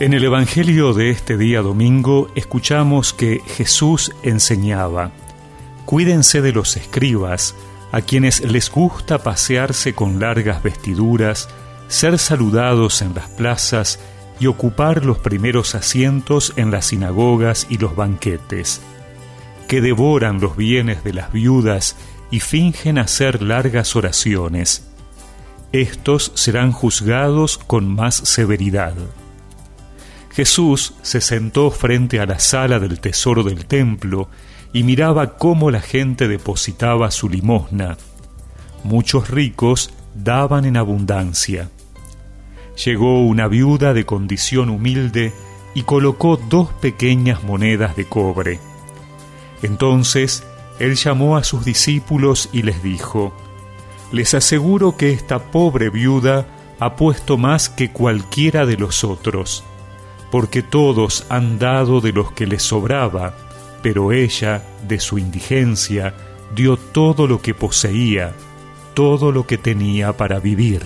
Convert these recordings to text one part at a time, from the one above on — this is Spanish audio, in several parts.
En el Evangelio de este día domingo escuchamos que Jesús enseñaba: cuídense de los escribas, a quienes les gusta pasearse con largas vestiduras, ser saludados en las plazas y ocupar los primeros asientos en las sinagogas y los banquetes, que devoran los bienes de las viudas y fingen hacer largas oraciones. Estos serán juzgados con más severidad. Jesús se sentó frente a la sala del tesoro del templo y miraba cómo la gente depositaba su limosna. Muchos ricos daban en abundancia. Llegó una viuda de condición humilde y colocó 2 pequeñas monedas de cobre. Entonces él llamó a sus discípulos y les dijo: les aseguro que esta pobre viuda ha puesto más que cualquiera de los otros, porque todos han dado de los que les sobraba, pero ella, de su indigencia, dio todo lo que poseía, todo lo que tenía para vivir.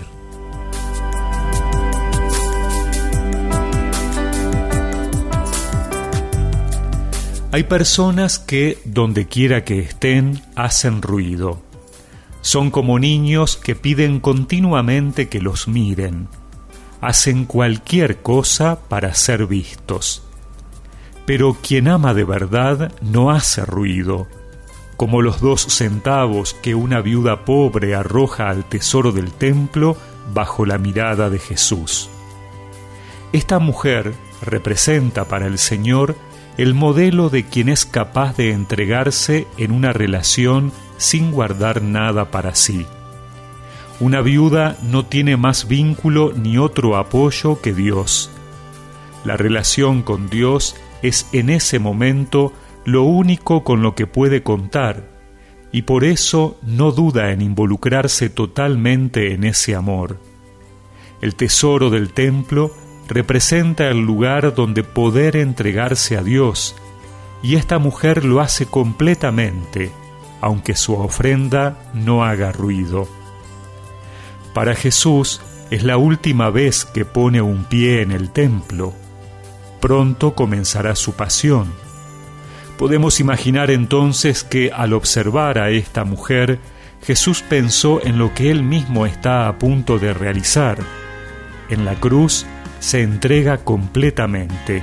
Hay personas que, donde quiera que estén, hacen ruido. Son como niños que piden continuamente que los miren. Hacen cualquier cosa para ser vistos. Pero quien ama de verdad no hace ruido, como los 2 centavos que una viuda pobre arroja al tesoro del templo bajo la mirada de Jesús. Esta mujer representa para el Señor el modelo de quien es capaz de entregarse en una relación sin guardar nada para sí. Una viuda no tiene más vínculo ni otro apoyo que Dios. La relación con Dios es en ese momento lo único con lo que puede contar, y por eso no duda en involucrarse totalmente en ese amor. El tesoro del templo representa el lugar donde poder entregarse a Dios, y esta mujer lo hace completamente, aunque su ofrenda no haga ruido. Para Jesús es la última vez que pone un pie en el templo. Pronto comenzará su pasión. Podemos imaginar entonces que al observar a esta mujer, Jesús pensó en lo que él mismo está a punto de realizar. En la cruz se entrega completamente.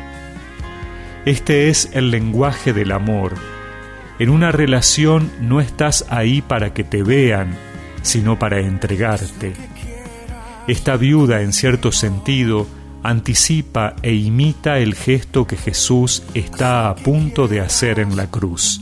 Este es el lenguaje del amor. En una relación no estás ahí para que te vean, sino para entregarte. Esta viuda, en cierto sentido, anticipa e imita el gesto que Jesús está a punto de hacer en la cruz.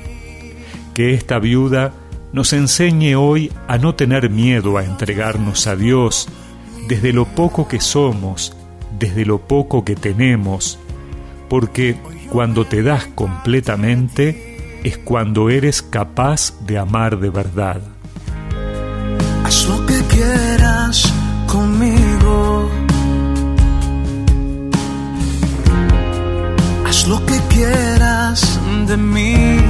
Que esta viuda nos enseñe hoy a no tener miedo a entregarnos a Dios desde lo poco que somos, desde lo poco que tenemos, porque cuando te das completamente es cuando eres capaz de amar de verdad. Haz lo que quieras conmigo, haz lo que quieras de mí.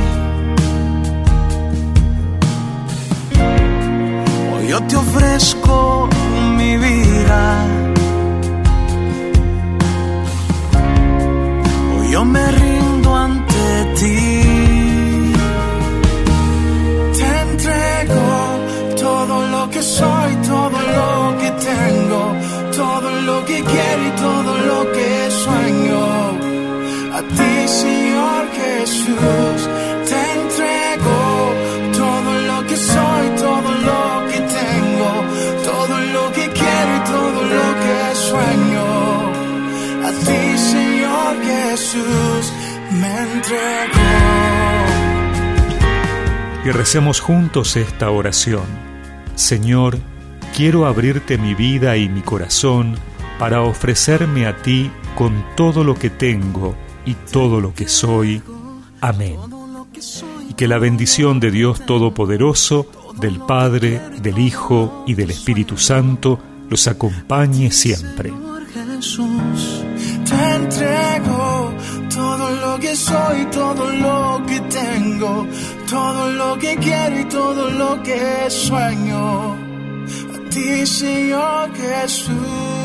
Hoy yo te ofrezco mi vida, hoy yo me rindo ante ti. Te entrego todo lo que soy, todo lo que tengo, todo lo que quiero y todo lo que sueño. A ti, Señor Jesús, te entrego todo lo que soy, todo lo que tengo, todo lo que quiero y todo lo que sueño. A ti, Señor Jesús, me entrego. Y recemos juntos esta oración. Señor, quiero abrirte mi vida y mi corazón para ofrecerme a ti con todo lo que tengo y todo lo que soy. Amén. Y que la bendición de Dios Todopoderoso, del Padre, del Hijo y del Espíritu Santo los acompañe siempre. Jesús, te entrego todo lo que soy, todo lo que tengo, todo lo que quiero y todo lo que sueño. A ti, Señor Jesús.